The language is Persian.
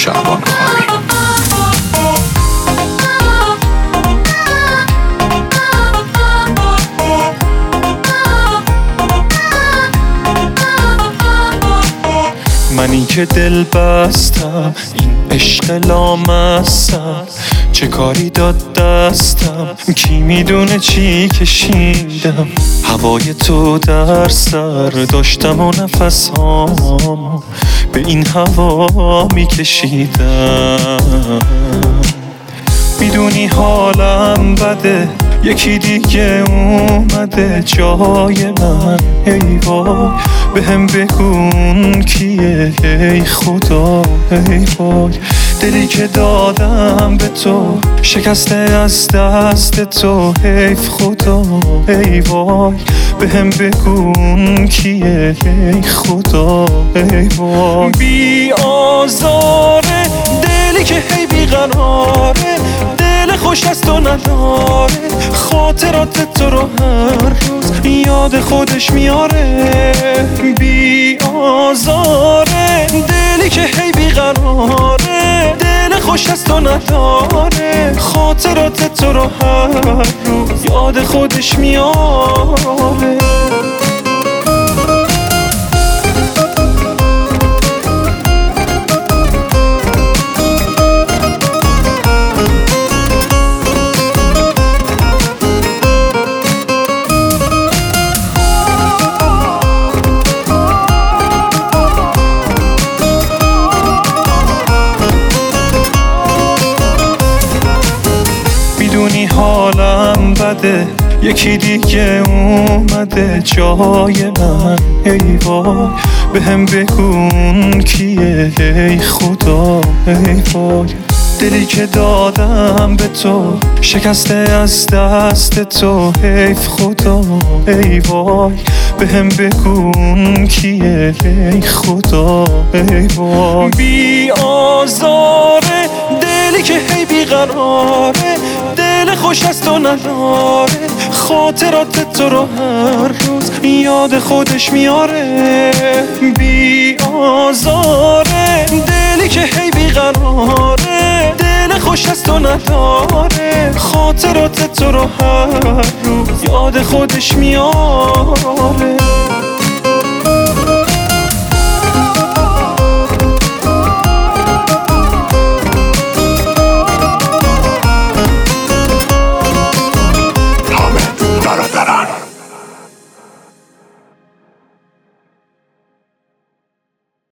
شعبان کاری. منی که دل بستم این عشق لامستم، چه کاری داد دستم، کی میدونه چی کشیدم. هوای تو در سر داشتم و نفسام به این هوا میکشیدم. میدونی حالم بده، یکی دیگه اومده جای من. ای وای بهم بگون کیه، ای خدا ای وای. دلی که دادم به تو شکسته از دست تو، حیف خدا ای وای. بهم بگون کیه، ای خدا ای وای. بی آزاره دلی که هی بیقراره، دل خوش از تو نداره، خاطرات تو رو هر روز یاد خودش میاره. بی آزاره دلی که هی بیقراره، دل خوش از تو نداره، خاطرات تو رو هر روز یاد خودش میاره. میدونی حالم بده، یکی دیگه اومده جای من. ای وای بهم بگون کیه، ای خدا ای وای. دلی که دادم به تو شکسته از دست تو، حیف خدا ای وای. بهم بگون کیه، ای خدا ای وای. بی آزاره دلی که هی بیقراره، دل خوش از تو نداره، خاطرات تو رو هر روز یاد خودش میاره. بی آزاره دلی که هی بیقراره، دل خوش از تو نداره، خاطرات تو رو هر روز یاد خودش میاره.